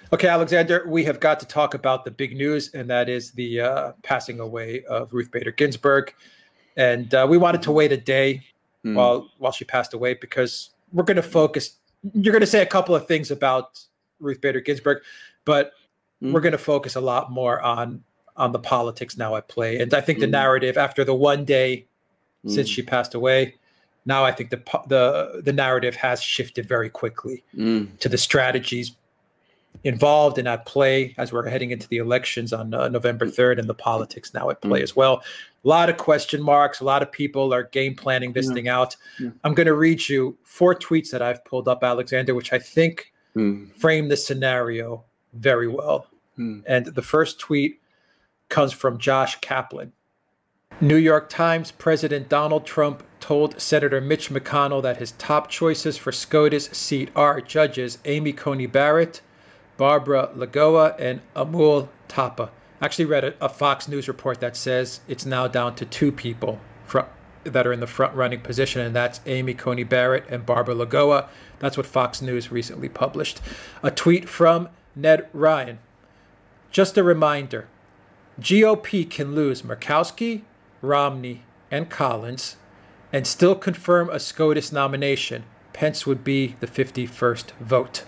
Okay, Alexander, we have got to talk about the big news, and that is the passing away of Ruth Bader Ginsburg. And we wanted to wait a day while she passed away because we're going to focus. You're going to say a couple of things about Ruth Bader Ginsburg, but we're going to focus a lot more on the politics now at play. And I think the narrative after the one day since she passed away, now I think the narrative has shifted very quickly to the strategies involved and at play as we're heading into the elections on November 3rd, and the politics now at play as well. A lot of question marks. A lot of people are game planning this thing out. I'm going to read you 4 tweets that I've pulled up, Alexander, which I think frame the scenario very well. And the first tweet comes from Josh Kaplan. New York Times, President Donald Trump told Senator Mitch McConnell that his top choices for SCOTUS seat are Judges Amy Coney Barrett, Barbara Lagoa, and Amul Thapa. I actually read a Fox News report that says it's now down to 2 people that are in the front-running position, and that's Amy Coney Barrett and Barbara Lagoa. That's what Fox News recently published. A tweet from Ned Ryan. Just a reminder, GOP can lose Murkowski, Romney, and Collins and still confirm a SCOTUS nomination. Pence would be the 51st vote.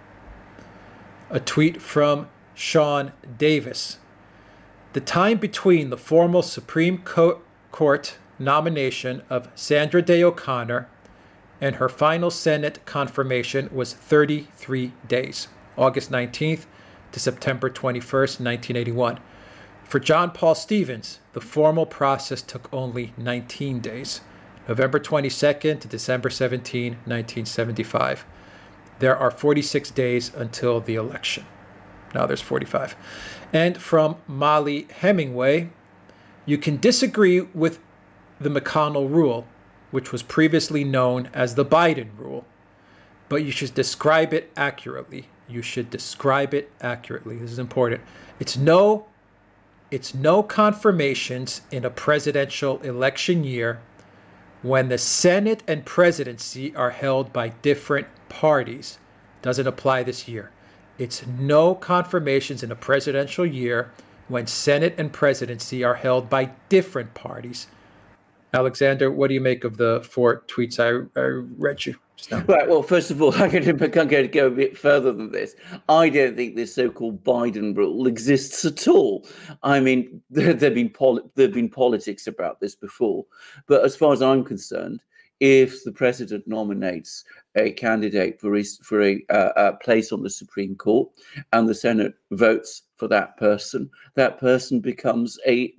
A tweet from Sean Davis. The time between the formal Supreme Court nomination of Sandra Day O'Connor and her final Senate confirmation was 33 days, August 19th to September 21st, 1981. For John Paul Stevens, the formal process took only 19 days, November 22nd to December 17, 1975. There are 46 days until the election. Now there's 45. And from Molly Hemingway, you can disagree with the McConnell rule, which was previously known as the Biden rule, but you should describe it accurately. You should describe it accurately. This is important. It's no confirmations in a presidential election year when the Senate and presidency are held by different parties. Doesn't apply this year. It's no confirmations in a presidential year when Senate and presidency are held by different parties. Alexander, what do you make of the 4 tweets I read you just now? Right. Well, first of all, I'm going to go a bit further than this. I don't think this so-called Biden rule exists at all. I mean, there've been politics about this before, but as far as I'm concerned, if the president nominates a candidate for a place on the Supreme Court and the Senate votes for that person becomes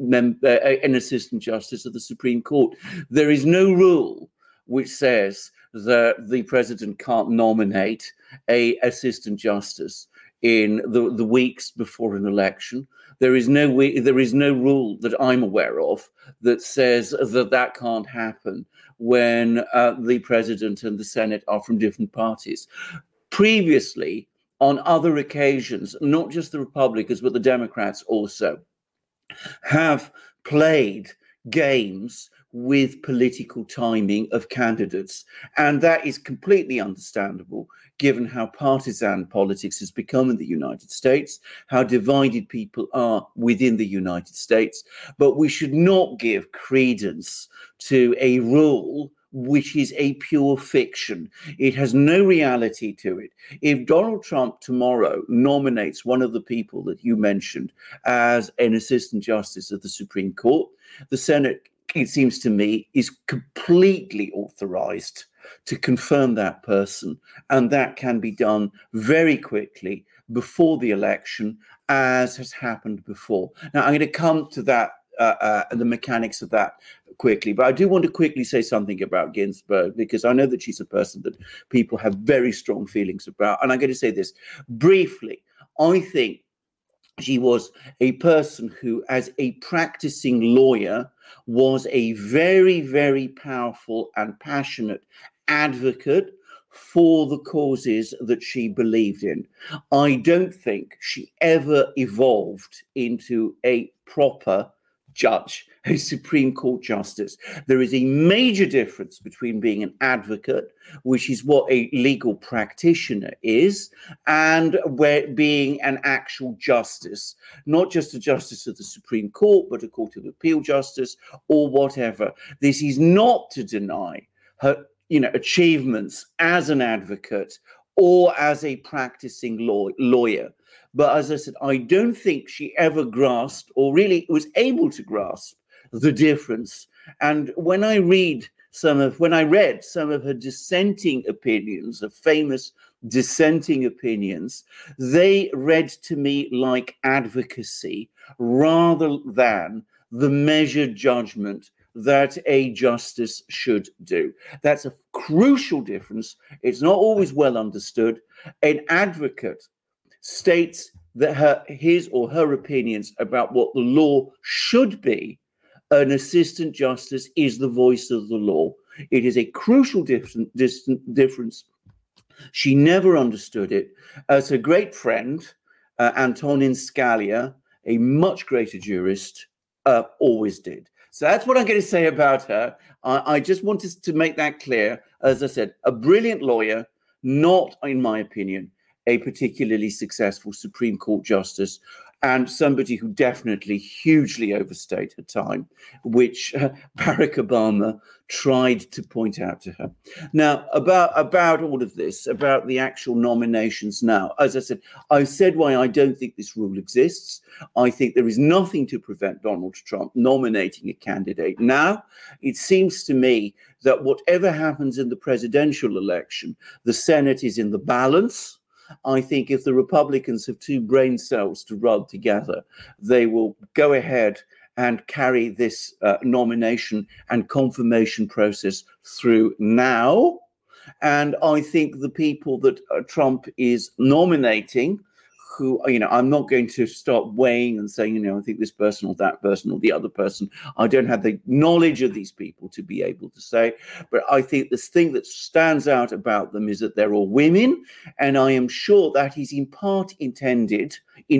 an assistant justice of the Supreme Court. There is no rule which says that the president can't nominate a assistant justice in the weeks before an election. There is no rule that I'm aware of that says that can't happen when the president and the Senate are from different parties. Previously, on other occasions, not just the Republicans, but the Democrats also have played games with political timing of candidates. And that is completely understandable, given how partisan politics has become in the United States, how divided people are within the United States. But we should not give credence to a rule which is a pure fiction. It has no reality to it. If Donald Trump tomorrow nominates one of the people that you mentioned as an assistant justice of the Supreme Court, the Senate, it seems to me, is completely authorized to confirm that person. And that can be done very quickly before the election, as has happened before. Now, I'm going to come to that, the mechanics of that quickly, but I do want to quickly say something about Ginsburg, because I know that she's a person that people have very strong feelings about. And I'm going to say this briefly. I think she was a person who, as a practicing lawyer, was a very, very powerful and passionate advocate for the causes that she believed in. I don't think she ever evolved into a proper judge, a Supreme Court justice. There is a major difference between being an advocate, which is what a legal practitioner is, and being an actual justice, not just a justice of the Supreme Court, but a Court of Appeal justice or whatever. This is not to deny her, achievements as an advocate or as a practicing lawyer. But as I said, I don't think she ever grasped or really was able to grasp the difference. And when I read some of her dissenting opinions, of famous dissenting opinions, they read to me like advocacy rather than the measured judgment that a justice should do. That's a crucial difference. It's not always well understood. An advocate states that his or her opinions about what the law should be. An assistant justice is the voice of the law. It is a crucial difference. She never understood it. As her great friend, Antonin Scalia, a much greater jurist, always did. So that's what I'm going to say about her. I just wanted to make that clear. As I said, a brilliant lawyer, not, in my opinion, a particularly successful Supreme Court justice, and somebody who definitely hugely overstayed her time, which Barack Obama tried to point out to her. Now, about all of this, about the actual nominations now, as I said why I don't think this rule exists. I think there is nothing to prevent Donald Trump nominating a candidate. Now, it seems to me that whatever happens in the presidential election, the Senate is in the balance. I think if the Republicans have two brain cells to rub together, they will go ahead and carry this nomination and confirmation process through now. And I think the people that Trump is nominating, who, I'm not going to start weighing and saying, I think this person or that person or the other person. I don't have the knowledge of these people to be able to say. But I think this thing that stands out about them is that they're all women. And I am sure that is in part intended,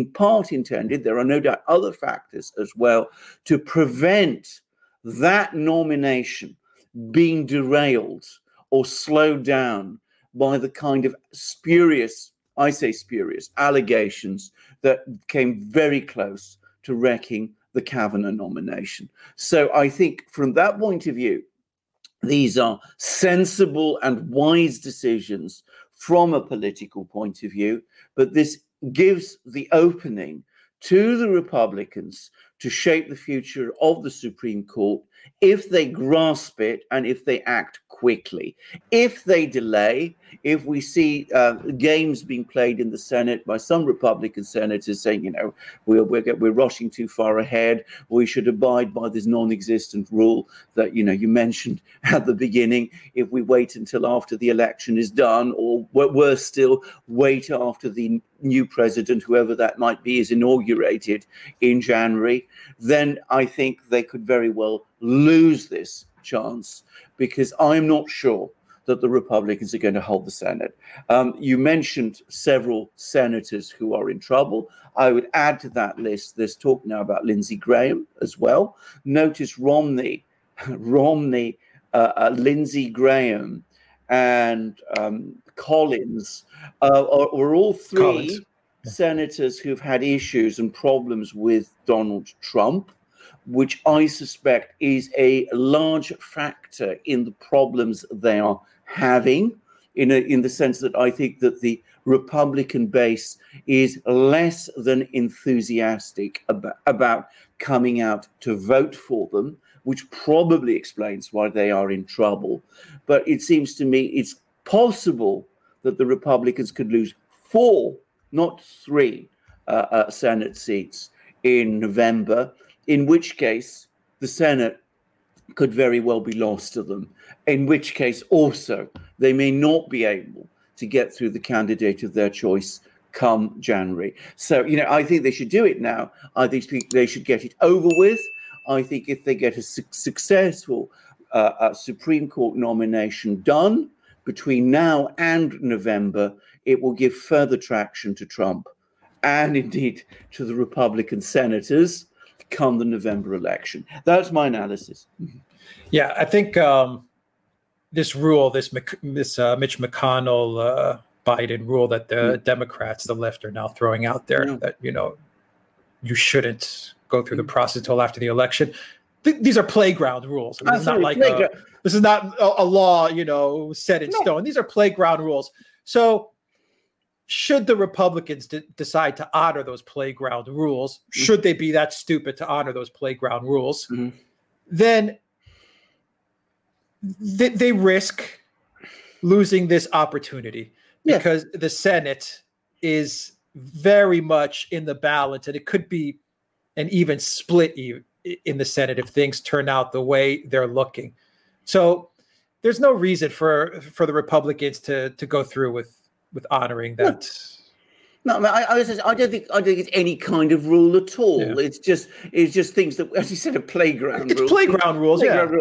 there are no doubt other factors as well, to prevent that nomination being derailed or slowed down by the kind of spurious allegations that came very close to wrecking the Kavanaugh nomination. So I think from that point of view, these are sensible and wise decisions from a political point of view, but this gives the opening to the Republicans to shape the future of the Supreme Court if they grasp it and if they act quickly. If they delay, if we see games being played in the Senate by some Republican senators saying, we're rushing too far ahead, we should abide by this non-existent rule that, you mentioned at the beginning, if we wait until after the election is done, or worse still, wait after the new president, whoever that might be, is inaugurated in January, then I think they could very well lose this chance, because I'm not sure that the Republicans are going to hold the Senate. You mentioned several senators who are in trouble. I would add to that list, there's talk now about Lindsey Graham as well. Notice Romney, Lindsey Graham, and Collins were all three senators who've had issues and problems with Donald Trump, which I suspect is a large factor in the problems they are having, in the sense that I think that the Republican base is less than enthusiastic about coming out to vote for them, which probably explains why they are in trouble. But it seems to me it's possible that the Republicans could lose 4, not 3 Senate seats in November, in which case the Senate could very well be lost to them, in which case also they may not be able to get through the candidate of their choice come January. So, I think they should do it now. I think they should get it over with. I think if they get a successful Supreme Court nomination done between now and November, it will give further traction to Trump and indeed to the Republican senators. come the November election. That's my analysis. Yeah, I think this rule, this Mitch McConnell Biden rule that the Democrats, the left, are now throwing out there, that you shouldn't go through the process until after the election. These are playground rules. I mean, it's not like this is not a law, set in stone. These are playground rules. So should the Republicans decide to honor those playground rules, should they be that stupid to honor those playground rules, then they risk losing this opportunity, because the Senate is very much in the balance, and it could be an even split in the Senate if things turn out the way they're looking. So there's no reason for the Republicans to go through with honoring that. No, I don't think it's any kind of rule at all. Yeah. It's just things that, as you said, a playground rule. It's playground rules.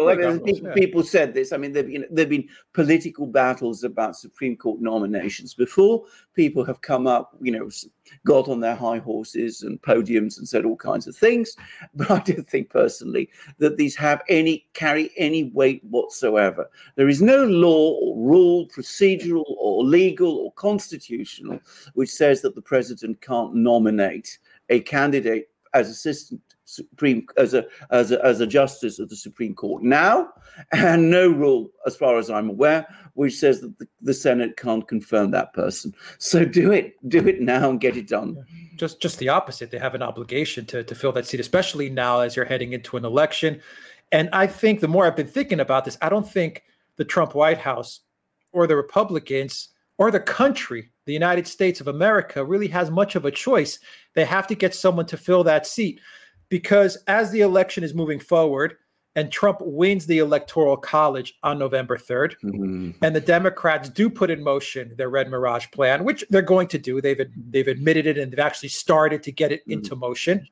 People said this. I mean, there've been political battles about Supreme Court nominations before. People have come up, got on their high horses and podiums and said all kinds of things. But I don't think personally that these carry any weight whatsoever. There is no law or rule, procedural or legal or constitutional, which says that the president can't nominate a candidate as assistant as a justice of the Supreme Court now, and no rule, as far as I'm aware, which says that the Senate can't confirm that person. So do it now and get it done. Just the opposite. They have an obligation to fill that seat, especially now as you're heading into an election. And I think the more I've been thinking about this, I don't think the Trump White House or the Republicans or the country, the United States of America, really has much of a choice. They have to get someone to fill that seat, because as the election is moving forward and Trump wins the Electoral College on November 3rd, and the Democrats do put in motion their Red Mirage plan, which they're going to do. They've admitted it, and they've actually started to get it into motion.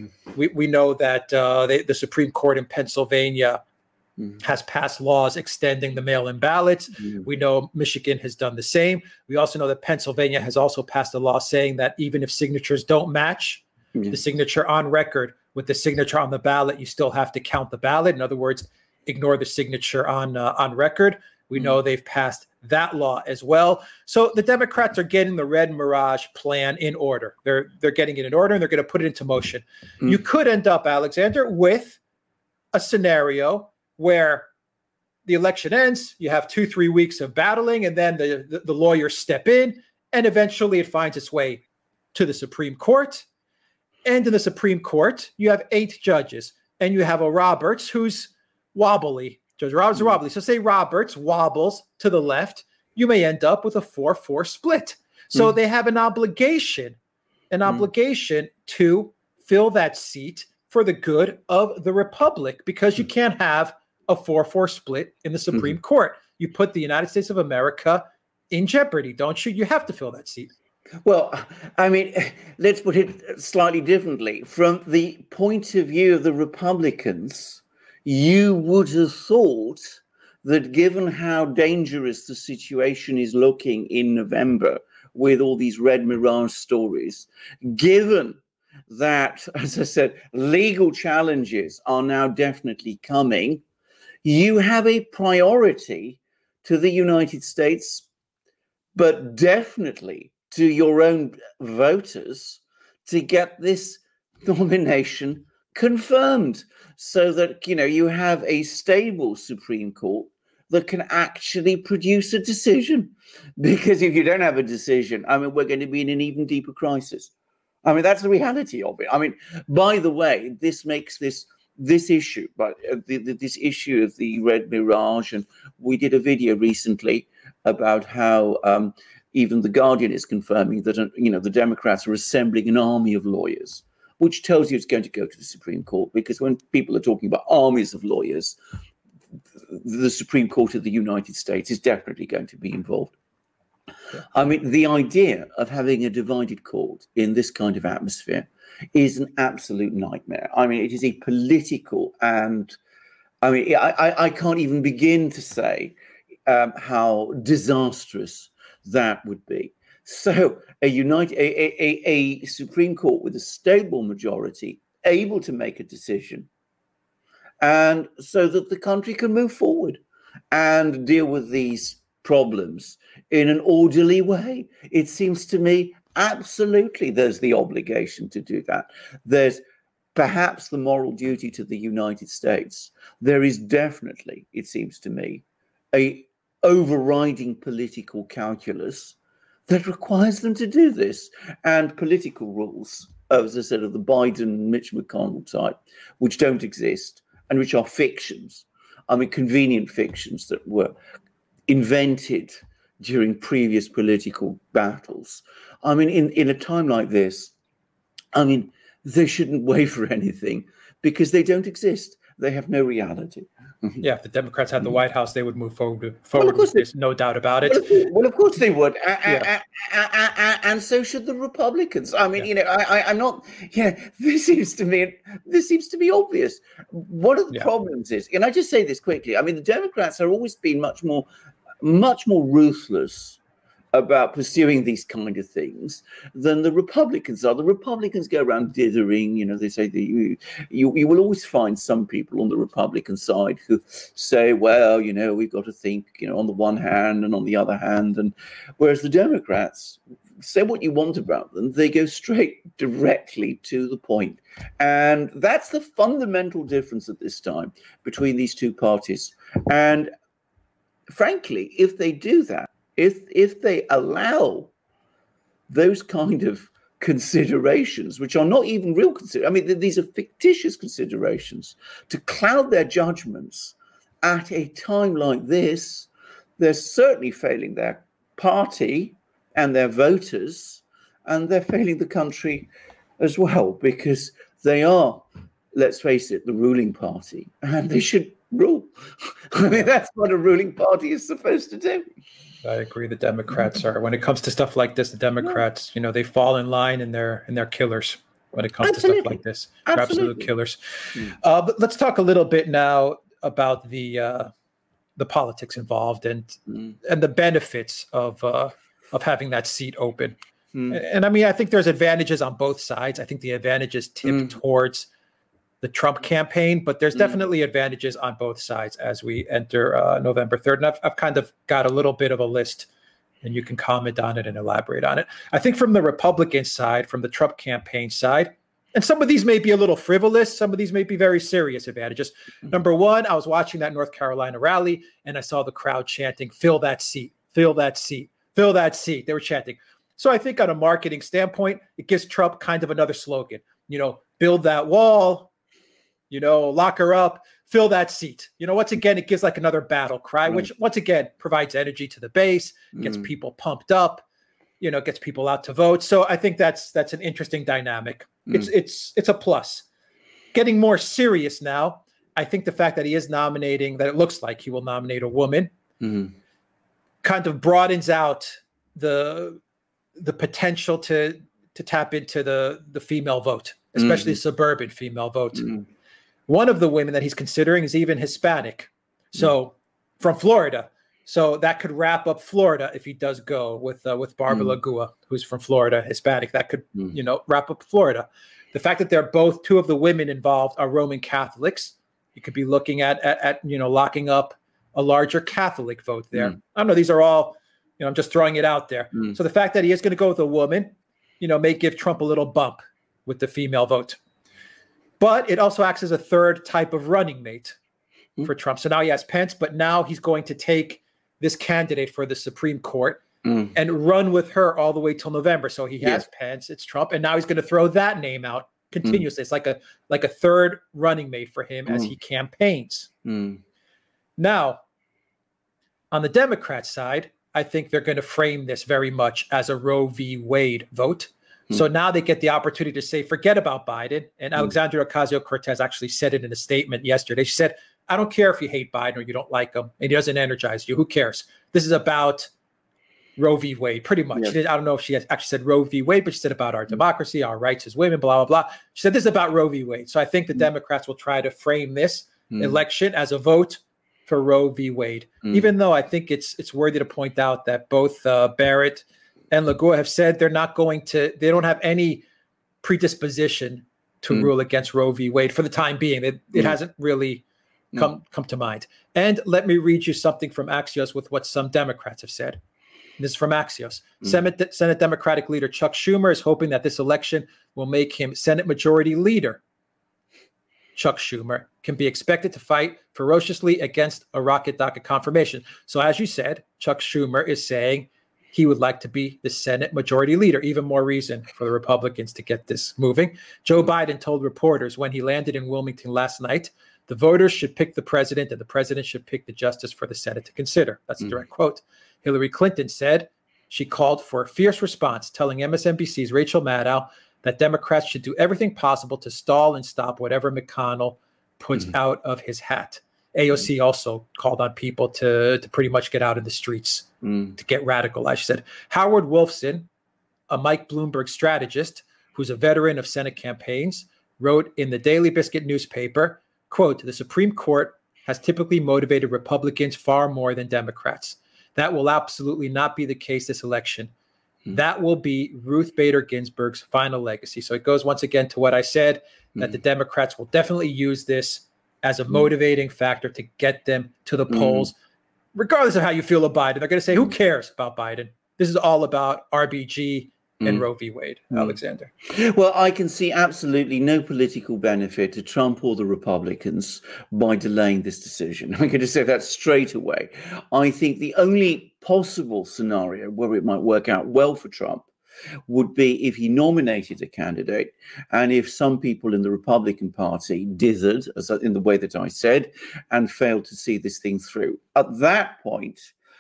We know that the Supreme Court in Pennsylvania has passed laws extending the mail-in ballots. We know Michigan has done the same. We also know that Pennsylvania has also passed a law saying that even if signatures don't match, the signature on record with the signature on the ballot, you still have to count the ballot. In other words, ignore the signature on record. We know they've passed that law as well. So the Democrats are getting the Red Mirage plan in order. They're getting it in order, and they're going to put it into motion. You could end up, Alexander, with a scenario where the election ends, you have 2-3 weeks of battling, and then the lawyers step in, and eventually it finds its way to the Supreme Court. And in the Supreme Court, you have 8 judges, and you have a Roberts who's wobbly. Judge Roberts is wobbly. So say Roberts wobbles to the left, you may end up with a 4-4 split. So they have an obligation to fill that seat for the good of the Republic, because you can't have a 4-4 split in the Supreme Court. You put the United States of America in jeopardy, don't you? You have to fill that seat. Well, I mean, let's put it slightly differently. From the point of view of the Republicans, you would have thought that given how dangerous the situation is looking in November with all these Red Mirage stories, given that, as I said, legal challenges are now definitely coming, you have a priority to the United States, but definitely to your own voters, to get this nomination confirmed, so that you have a stable Supreme Court that can actually produce a decision. Because if you don't have a decision, I mean, we're going to be in an even deeper crisis. I mean, that's the reality of it. I mean, by the way, this makes this issue, but this issue of the Red Mirage, and we did a video recently about how even The Guardian is confirming that the Democrats are assembling an army of lawyers, which tells you it's going to go to the Supreme Court, because when people are talking about armies of lawyers, the Supreme Court of the United States is definitely going to be involved. Yeah. I mean, the idea of having a divided court in this kind of atmosphere is an absolute nightmare. I mean, it is a political, and I mean, I can't even begin to say how disastrous that would be. So a Supreme Court with a stable majority able to make a decision, and so that the country can move forward and deal with these problems in an orderly way. It seems to me absolutely there's the obligation to do that. There's perhaps the moral duty to the United States. There is definitely, it seems to me, a overriding political calculus that requires them to do this. And political rules, as I said, of the Biden, Mitch McConnell type, which don't exist and which are fictions. I mean, convenient fictions that were invented during previous political battles. I mean, in a time like this, I mean, they shouldn't wait for anything because they don't exist. They have no reality. Yeah, if the Democrats had the White House, they would move forward with this, no doubt about it. Well, of course they would. And so should the Republicans. I mean, I'm not, this seems to be obvious. One of the problems is, and I just say this quickly, I mean, the Democrats have always been much more ruthless about pursuing these kind of things than the Republicans are. The Republicans go around dithering, they say that you will always find some people on the Republican side who say, well, we've got to think, on the one hand and on the other hand. And whereas the Democrats, say what you want about them, they go straight directly to the point. And that's the fundamental difference at this time between these two parties. And frankly, if they do that, if they allow those kind of considerations, which are not even real considerations, I mean, these are fictitious considerations, to cloud their judgments at a time like this, they're certainly failing their party and their voters, and they're failing the country as well, because they are, let's face it, the ruling party, and they should rule. I mean, that's what a ruling party is supposed to do. I agree. The Democrats are, when it comes to stuff like this, the Democrats, they fall in line and they're killers when it comes to stuff like this. They're absolute killers. But let's talk a little bit now about the politics involved and the benefits of having that seat open. And I mean, I think there's advantages on both sides. I think the advantages tip towards the Trump campaign, but there's definitely advantages on both sides as we enter November 3rd. And I've kind of got a little bit of a list, and you can comment on it and elaborate on it. I think from the Republican side, from the Trump campaign side, and some of these may be a little frivolous, some of these may be very serious advantages. Number one, I was watching that North Carolina rally, and I saw the crowd chanting, "Fill that seat, fill that seat, fill that seat." They were chanting. So I think on a marketing standpoint, it gives Trump kind of another slogan, build that wall, lock her up, fill that seat. Once again, it gives like another battle cry, which once again provides energy to the base, gets people pumped up, gets people out to vote. So I think that's an interesting dynamic. It's a plus. Getting more serious now, I think the fact that he is nominating, that it looks like he will nominate a woman, kind of broadens out the potential to tap into the female vote, especially suburban female vote. One of the women that he's considering is even Hispanic, so from Florida. So that could wrap up Florida if he does go with Barbara Lagua, who's from Florida, Hispanic. That could wrap up Florida. The fact that they're both, two of the women involved are Roman Catholics. You could be looking at locking up a larger Catholic vote there. I don't know. These are all, I'm just throwing it out there. So the fact that he is going to go with a woman, may give Trump a little bump with the female vote. But it also acts as a third type of running mate for Trump. So now he has Pence, but now he's going to take this candidate for the Supreme Court and run with her all the way till November. So he has Pence, it's Trump, and now he's going to throw that name out continuously. It's like a third running mate for him as he campaigns. Now, on the Democrat side, I think they're going to frame this very much as a Roe v. Wade vote. So now they get the opportunity to say, forget about Biden. And Alexandria Ocasio-Cortez actually said it in a statement yesterday. She said, I don't care if you hate Biden or you don't like him and he doesn't energize you. Who cares? This is about Roe v. Wade, pretty much. I don't know if she actually said Roe v. Wade, but she said about our democracy, our rights as women, blah, blah, blah. She said this is about Roe v. Wade. So I think the Democrats will try to frame this election as a vote for Roe v. Wade, even though I think it's worthy to point out that both Barrett and Lagua have said they don't have any predisposition to rule against Roe v. Wade for the time being. It hasn't really come to mind. And let me read you something from Axios with what some Democrats have said. This is from Axios. Senate Democratic leader Chuck Schumer is hoping that this election will make him Senate Majority Leader. Chuck Schumer can be expected to fight ferociously against a rocket docket confirmation. So as you said, Chuck Schumer is saying he would like to be the Senate Majority Leader. Even more reason for the Republicans to get this moving. Joe Biden told reporters when he landed in Wilmington last night, the voters should pick the president and the president should pick the justice for the Senate to consider. That's a direct quote. Hillary Clinton said she called for a fierce response, telling MSNBC's Rachel Maddow that Democrats should do everything possible to stall and stop whatever McConnell puts out of his hat. AOC also called on people to pretty much get out of the streets, to get radicalized. She said, Howard Wolfson, a Mike Bloomberg strategist who's a veteran of Senate campaigns, wrote in the Daily Biscuit newspaper, quote, the Supreme Court has typically motivated Republicans far more than Democrats. That will absolutely not be the case this election. That will be Ruth Bader Ginsburg's final legacy. So it goes once again to what I said, that the Democrats will definitely use this as a motivating factor to get them to the polls, regardless of how you feel about Biden. They're going to say, who cares about Biden? This is all about RBG and Roe v. Wade, Alexander. Well, I can see absolutely no political benefit to Trump or the Republicans by delaying this decision. I'm going to say that straight away. I think the only possible scenario where it might work out well for Trump would be if he nominated a candidate and if some people in the Republican Party dithered, as in the way that I said, and failed to see this thing through. At that point,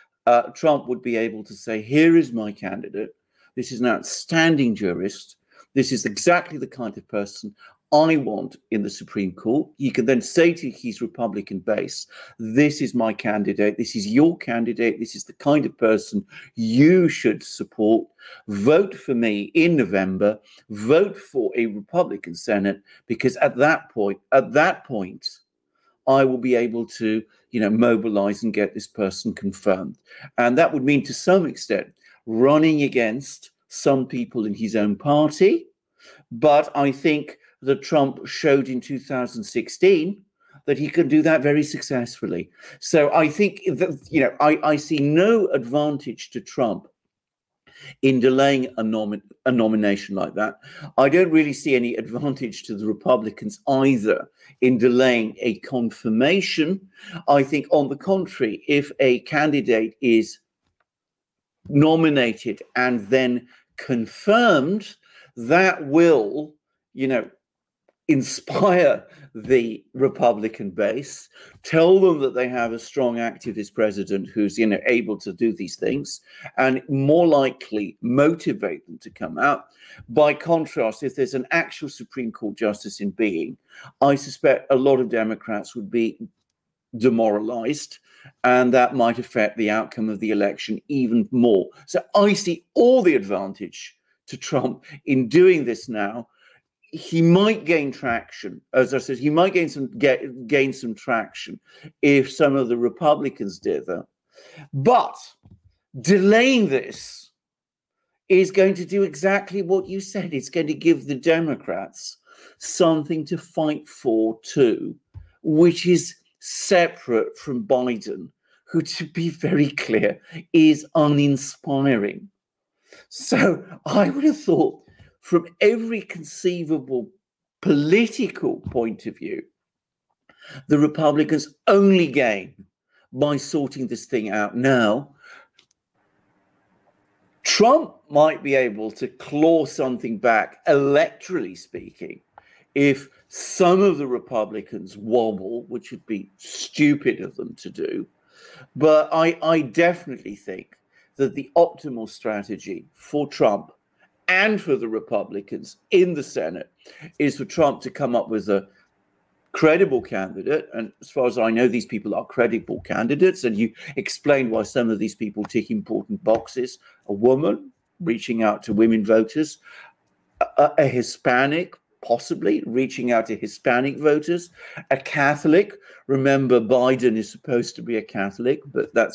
Trump would be able to say, here is my candidate. This is an outstanding jurist. This is exactly the kind of person I want in the Supreme Court. He can then say to his Republican base, this is my candidate. This is your candidate. This is the kind of person you should support. Vote for me in November. Vote for a Republican Senate, because at that point, I will be able to, mobilize and get this person confirmed. And that would mean to some extent running against some people in his own party. But I think that Trump showed in 2016 that he can do that very successfully. So I think that, I see no advantage to Trump in delaying a nomination like that. I don't really see any advantage to the Republicans either in delaying a confirmation. I think, on the contrary, if a candidate is nominated and then confirmed, that will, inspire the Republican base, tell them that they have a strong activist president who's, able to do these things, and more likely motivate them to come out. By contrast, if there's an actual Supreme Court justice in being, I suspect a lot of Democrats would be demoralized, and that might affect the outcome of the election even more. So I see all the advantage to Trump in doing this now. He might gain traction. As I said, he might gain some traction if some of the Republicans dither. But delaying this is going to do exactly what you said. It's going to give the Democrats something to fight for too, which is separate from Biden, who, to be very clear, is uninspiring. So I would have thought, from every conceivable political point of view, the Republicans only gain by sorting this thing out now. Trump might be able to claw something back, electorally speaking, if some of the Republicans wobble, which would be stupid of them to do. But I definitely think that the optimal strategy for Trump and for the Republicans in the Senate is for Trump to come up with a credible candidate. And as far as I know, these people are credible candidates. And you explained why some of these people tick important boxes. A woman reaching out to women voters, a Hispanic possibly reaching out to Hispanic voters, a Catholic. Remember, Biden is supposed to be a Catholic, but that's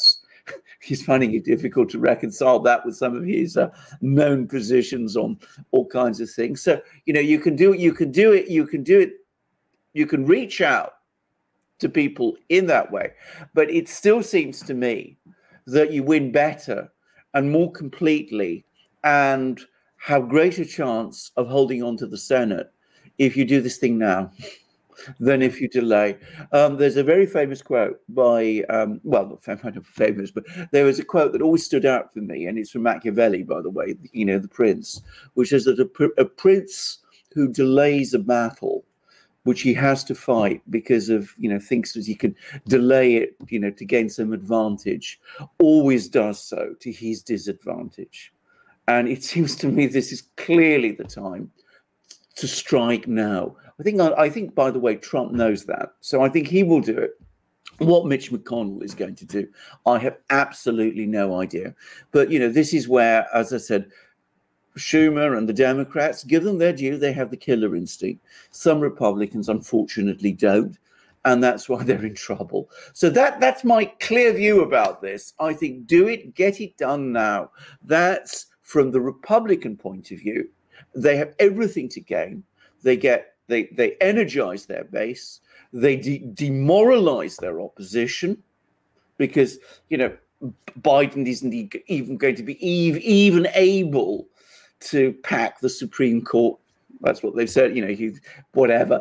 he's finding it difficult to reconcile that with some of his known positions on all kinds of things. So, you can do it. You can reach out to people in that way, but it still seems to me that you win better and more completely and have greater chance of holding on to the Senate if you do this thing now than if you delay. There's a very famous quote by, not famous, but there was a quote that always stood out for me, and it's from Machiavelli, by the way, the prince, which is that a prince who delays a battle which he has to fight because of, thinks that he can delay it, to gain some advantage, always does so to his disadvantage. And it seems to me this is clearly the time to strike now. I think, by the way, Trump knows that. So I think he will do it. What Mitch McConnell is going to do, I have absolutely no idea. But, this is where, as I said, Schumer and the Democrats, give them their due, they have the killer instinct. Some Republicans, unfortunately, don't. And that's why they're in trouble. So that's my clear view about this. I think do it, get it done now. That's from the Republican point of view. They have everything to gain. They energize their base. They demoralize their opposition because, Biden isn't even going to be even able to pack the Supreme Court. That's what they've said, whatever.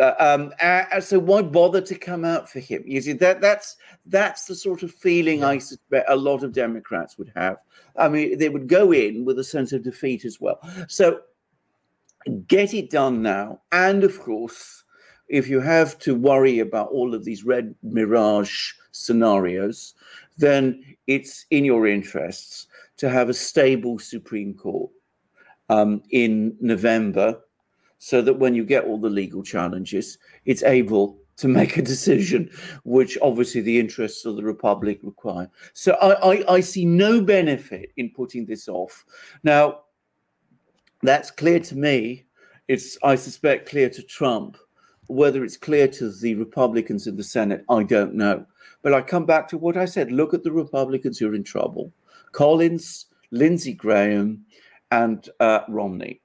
So why bother to come out for him? You see, that's the sort of feeling I suspect a lot of Democrats would have. I mean, they would go in with a sense of defeat as well. So get it done now. And of course, if you have to worry about all of these red mirage scenarios, then it's in your interests to have a stable Supreme Court in November, so that when you get all the legal challenges, it's able to make a decision, which obviously the interests of the Republic require. So I see no benefit in putting this off. Now, that's clear to me. It's, I suspect, clear to Trump. Whether it's clear to the Republicans in the Senate, I don't know. But I come back to what I said. Look at the Republicans who are in trouble. Collins, Lindsey Graham, and Romney.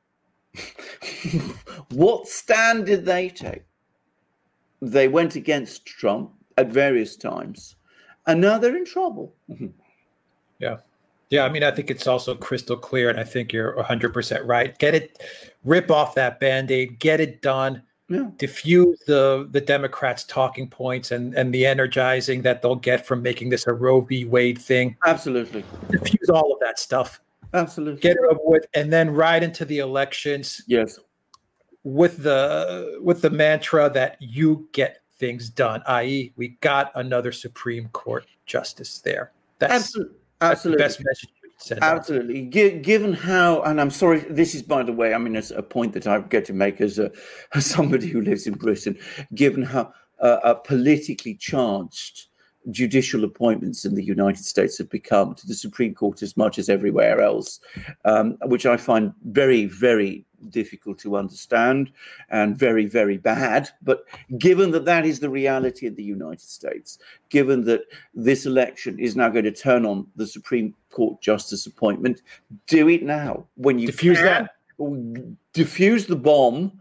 What stand did they take? They went against Trump at various times, and now they're in trouble. Yeah. I mean, I think it's also crystal clear, and I think you're 100% right. Rip off that Band-Aid, get it done. Yeah. Diffuse the Democrats' talking points and the energizing that they'll get from making this a Roe v. Wade thing. Absolutely. Diffuse all of that stuff. Absolutely. Get it over with, and then ride into the elections. Yes. With the mantra that you get things done, i.e., we got another Supreme Court justice there. That's the best message you can send. Absolutely. Given how, and I'm sorry, this is, by the way, I mean, it's a point that I get to make as somebody who lives in Britain, given how politically charged judicial appointments in the United States have become to the Supreme Court as much as everywhere else, which I find very, very difficult to understand and very, very bad. But given that is the reality in the United States, given that this election is now going to turn on the Supreme Court justice appointment, do it now. When you diffuse that, diffuse the bomb,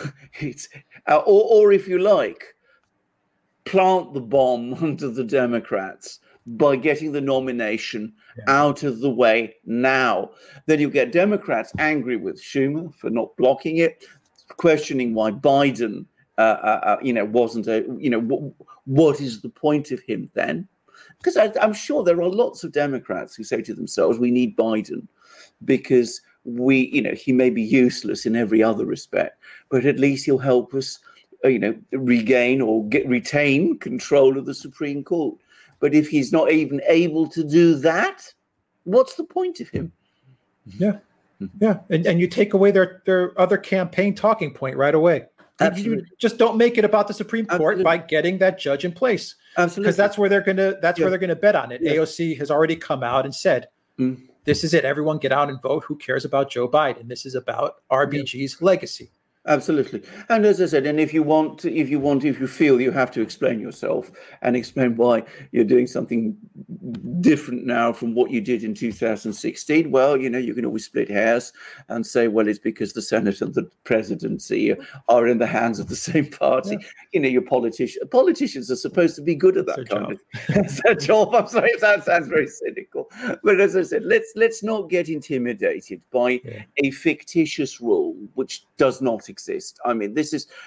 or if you like, plant the bomb under the Democrats by getting the nomination out of the way now. Then you get Democrats angry with Schumer for not blocking it, questioning why Biden, wasn't what is the point of him then? Because I'm sure there are lots of Democrats who say to themselves, we need Biden because he may be useless in every other respect, but at least he'll help us regain or retain control of the Supreme Court. But if he's not even able to do that, what's the point of him? Yeah. And you take away their other campaign talking point right away. Absolutely. You just don't make it about the Supreme Court by getting that judge in place. Absolutely. Because that's where they're gonna bet on it. Yeah. AOC has already come out and said, this is it. Everyone get out and vote. Who cares about Joe Biden? This is about RBG's legacy. Absolutely. And as I said, and if you feel you have to explain yourself and explain why you're doing something different now from what you did in 2016, well, you can always split hairs and say, well, it's because the Senate and the presidency are in the hands of the same party. Yeah. Politicians are supposed to be good at that kind of thing. It's their job. I'm sorry, that sounds very cynical. But as I said, let's not get intimidated by a fictitious rule which does not exist. I mean, this is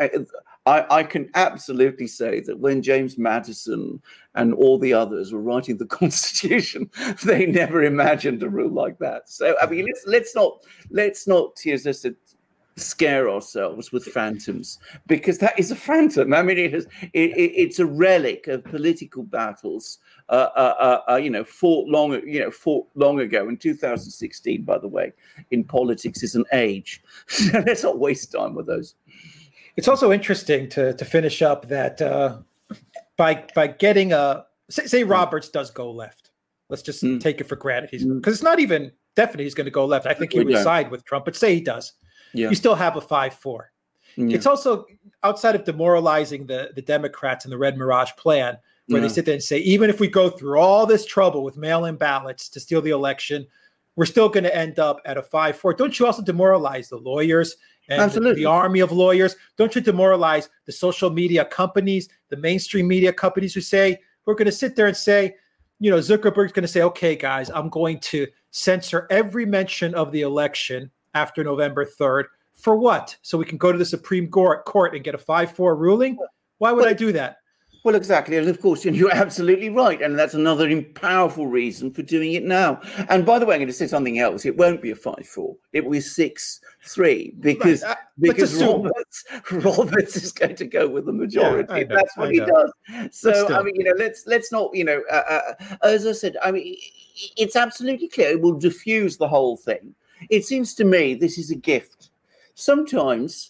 I can absolutely say that when James Madison and all the others were writing the Constitution, they never imagined a rule like that. So I mean, let's not as I said, scare ourselves with phantoms, because that is a phantom. I mean, it's a relic of political battles fought long ago. In 2016, by the way, in politics is an age. Let's not waste time with those. It's also interesting to finish up that by getting say Roberts does go left. Let's just take it for granted, because it's not even definite he's going to go left. I think he would side with Trump, but say he does. Yeah. You still have a 5-4. Yeah. It's also, outside of demoralizing the Democrats and the Red Mirage plan, where they sit there and say, even if we go through all this trouble with mail-in ballots to steal the election, we're still going to end up at a 5-4. Don't you also demoralize the lawyers and the army of lawyers? Don't you demoralize the social media companies, the mainstream media companies who say, we're going to sit there and say, Zuckerberg's going to say, okay, guys, I'm going to censor every mention of the election after November 3rd. For what? So we can go to the Supreme Court and get a 5-4 ruling? Why would I do that? Well, exactly. And of course, you're absolutely right. And that's another powerful reason for doing it now. And by the way, I'm going to say something else. It won't be a 5-4. It will be 6-3 because Roberts is going to go with the majority. Yeah, that's what he does. So, I mean, let's not, as I said, I mean, it's absolutely clear. It will diffuse the whole thing. It seems to me this is a gift. Sometimes,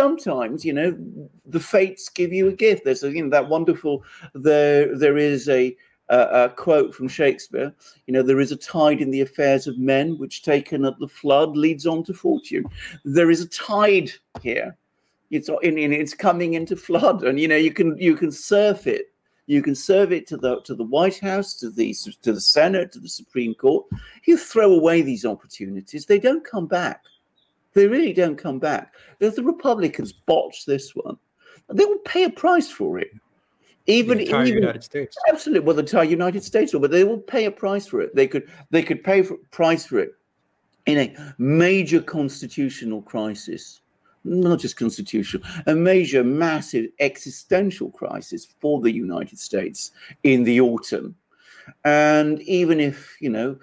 the fates give you a gift. There's that wonderful. There is a quote from Shakespeare. There is a tide in the affairs of men, which taken at the flood leads on to fortune. There is a tide here. It's coming into flood, and you can surf it. You can serve it to the White House, to the Senate, to the Supreme Court. You throw away these opportunities; they don't come back. They really don't come back. If the Republicans botch this one, they will pay a price for it. Even the entire United States. Absolutely, well, the entire United States will, but they will pay a price for it. They could pay a price for it in a major constitutional crisis. Not just constitutional, a major, massive existential crisis for the United States in the autumn. And even if,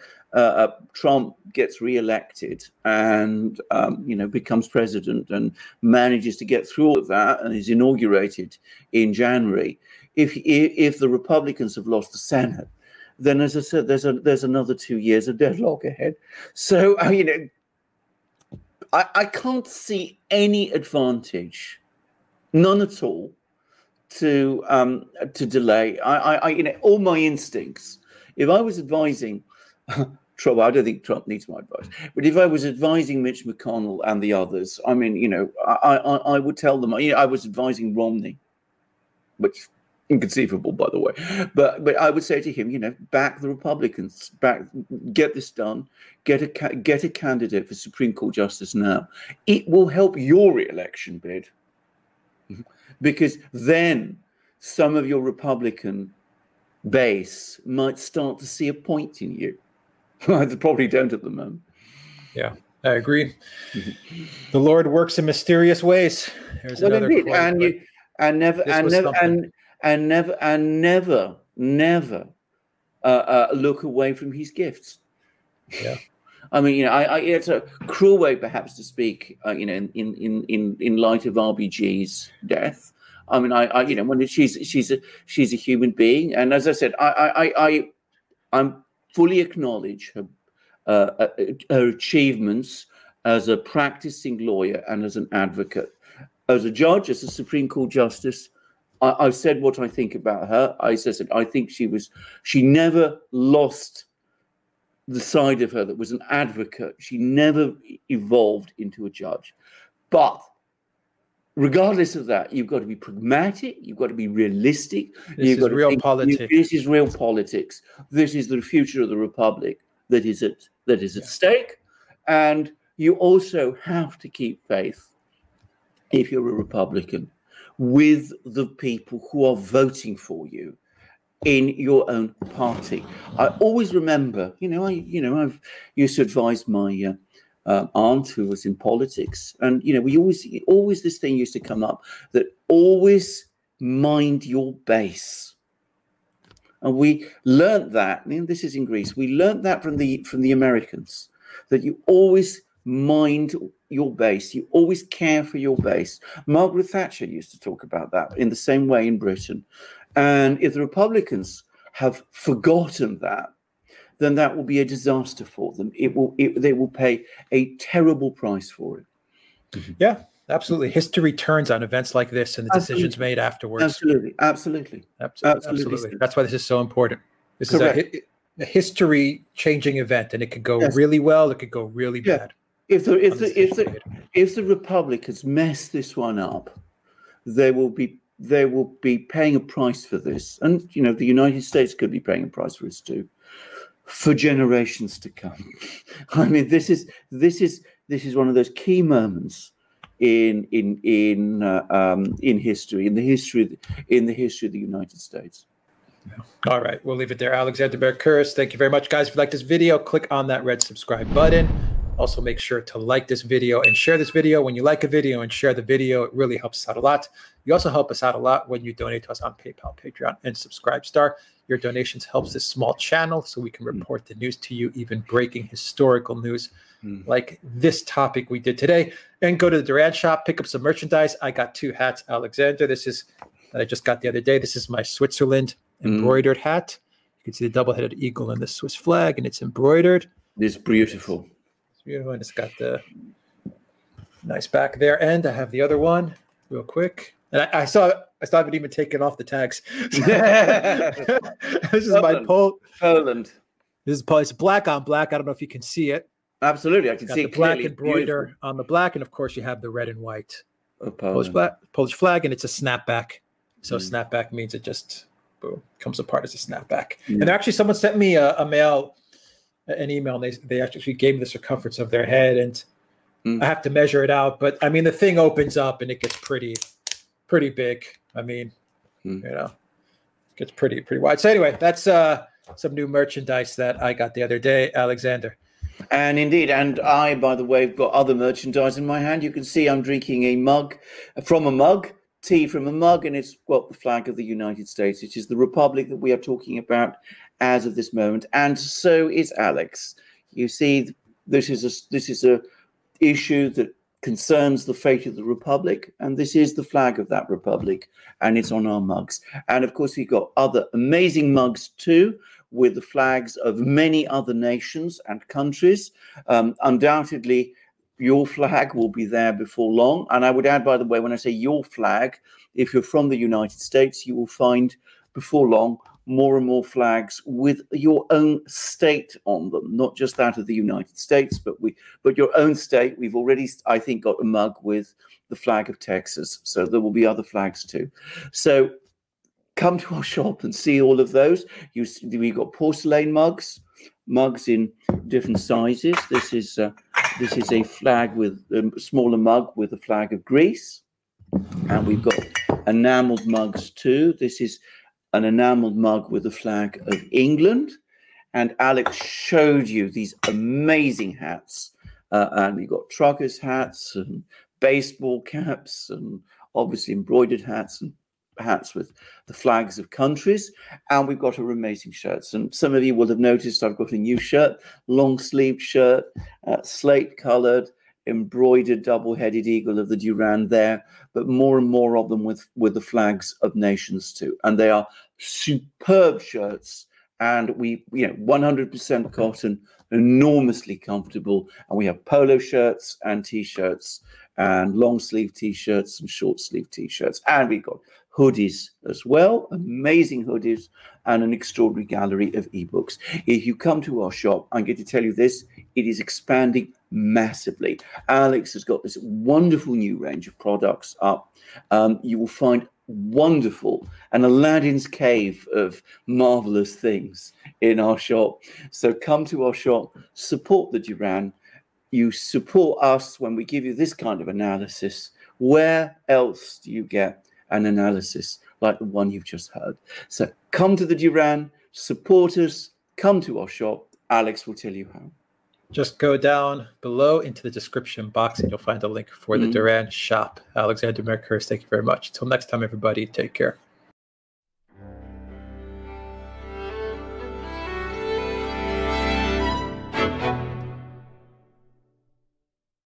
Trump gets reelected and, becomes president and manages to get through all of that and is inaugurated in January, if the Republicans have lost the Senate, then, as I said, there's another 2 years of deadlock ahead. So, I can't see any advantage, none at all, to delay. All my instincts. If I was advising Trump, I don't think Trump needs my advice, but if I was advising Mitch McConnell and the others, I would tell them. I was advising Romney, which inconceivable, by the way, but I would say to him, back the Republicans, get this done, get a candidate for Supreme Court justice now. It will help your re-election bid, because then some of your Republican base might start to see a point in you. They probably don't at the moment. Yeah, I agree. The Lord works in mysterious ways. There's another quote, never look away from his gifts. Yeah, I mean, it's a cruel way, perhaps, to speak. In light of RBG's death. I mean, when she's a human being, and as I said, I'm fully acknowledge her achievements as a practicing lawyer and as an advocate, as a judge, as a Supreme Court justice. I've said what I think about her. I said I think she never lost the side of her that was an advocate. She never evolved into a judge. But regardless of that, you've got to be pragmatic. You've got to be realistic. This is real politics. This is real politics. This is the future of the republic that is at stake. And you also have to keep faith, if you're a Republican, with the people who are voting for you in your own party. I always remember, I've used to advise my aunt who was in politics, and we always this thing used to come up that always mind your base. And we learned that. This is in Greece. We learned that from the Americans, that you always mind your base. You always care for your base. Margaret Thatcher used to talk about that in the same way in Britain. And if the Republicans have forgotten that, then that will be a disaster for them. They will pay a terrible price for it. Yeah, absolutely. History turns on events like this and the decisions made afterwards. Absolutely. That's why this is so important. This is a history-changing event, and it could go really well. It could go really bad. If the Republicans mess this one up, they will be paying a price for this, and the United States could be paying a price for this too, for generations to come. I mean, this is one of those key moments in history, in the history of the United States. All right, we'll leave it there. Alexander Mercouris, thank you very much, guys. If you like this video, click on that red subscribe button. Also, make sure to like this video and share this video. When you like a video and share the video, it really helps us out a lot. You also help us out a lot when you donate to us on PayPal, Patreon, and Subscribestar. Your donations helps this small channel so we can report the news to you, even breaking historical news like this topic we did today. And go to the Duran shop, pick up some merchandise. I got 2 hats, Alexander. This is that I just got the other day. This is my Switzerland embroidered hat. You can see the double-headed eagle and the Swiss flag, and it's embroidered. It's beautiful. It's beautiful, and it's got the nice back there. And I have the other one real quick. And I haven't even taken off the tags. This is my Poland. This is it's black on black. I don't know if you can see it. Absolutely, I can see it clearly. Black embroider on the black, and of course you have the red and white Polish flag, and it's a snapback. So snapback means it just boom comes apart as a snapback. And actually, someone sent me an email, and they actually gave me the circumference of their head, and I have to measure it out. But I mean, the thing opens up and it gets pretty big. I mean, it gets pretty wide. So anyway, that's some new merchandise that I got the other day, Alexander. And indeed, and I, by the way, have got other merchandise in my hand. You can see I'm drinking tea from a mug, and it's got the flag of the United States, which is the republic that we are talking about as of this moment. And so is Alex. You see, this is a issue that concerns the fate of the republic, and this is the flag of that republic, and it's on our mugs. And of course, we've got other amazing mugs too, with the flags of many other nations and countries. Undoubtedly, your flag will be there before long. And I would add, by the way, when I say your flag, if you're from the United States, you will find before long more and more flags with your own state on them, not just that of the United States, but your own state. We've already, I think, got a mug with the flag of Texas. So there will be other flags too. So come to our shop and see all of those. We've got porcelain mugs in different sizes. This is a flag with a smaller mug with the flag of Greece, and we've got enameled mugs too. This is an enameled mug with the flag of England, and Alex showed you these amazing hats, and we've got truckers' hats and baseball caps, and obviously embroidered hats and hats with the flags of countries, and we've got our amazing shirts. And some of you will have noticed I've got a new shirt, long-sleeved shirt, slate-colored, embroidered double-headed eagle of the Duran there, but more and more of them with the flags of nations too. And they are superb shirts, and 100% cotton, enormously comfortable. And we have polo shirts and t-shirts and long sleeve t-shirts and short sleeve t-shirts. And we've got hoodies as well, amazing hoodies, and an extraordinary gallery of ebooks. If you come to our shop, I'm going to tell you this, it is expanding massively. Alex has got this wonderful new range of products up. You will find wonderful and Aladdin's cave of marvelous things in our shop. So come to our shop, support the Duran. You support us when we give you this kind of analysis. Where else do you get an analysis like the one you've just heard? So come to the Duran, support us, come to our shop. Alex will tell you how. Just go down below into the description box and you'll find a link for the Duran shop. Alexander Mercouris, thank you very much. Until next time, everybody, take care.